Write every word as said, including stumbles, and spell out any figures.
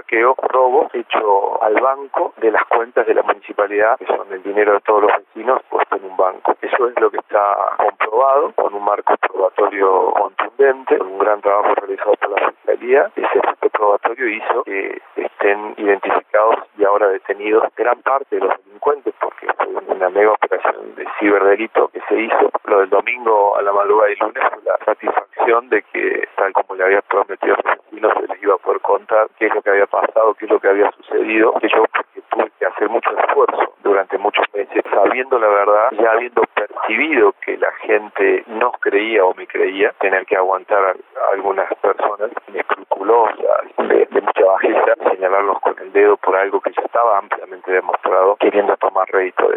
saqueo, robo hecho al banco de las cuentas de la municipalidad, que son el dinero de todos los vecinos puesto en un banco. Eso es lo que está comprobado con un marco probatorio contundente, con un gran trabajo realizado por la Fiscalía. Ese marco probatorio hizo que estén identificados y ahora detenidos gran parte de los delincuentes, porque fue una mega operación de ciberdelito que se hizo. Lo del domingo a la madrugada y lunes fue la satisfacción de que, tal como le había prometido a los vecinos, se les iba a poder contar qué es lo que había pasado, qué es lo que había sucedido, que yo porque tuve que hacer mucho esfuerzo durante muchos meses, sabiendo la verdad, ya habiendo percibido que la gente no creía o me creía, tener que aguantar a algunas personas inescrupulosas, de, de mucha bajeza, señalarlos con el dedo por algo que ya estaba ampliamente demostrado, queriendo tomar rédito de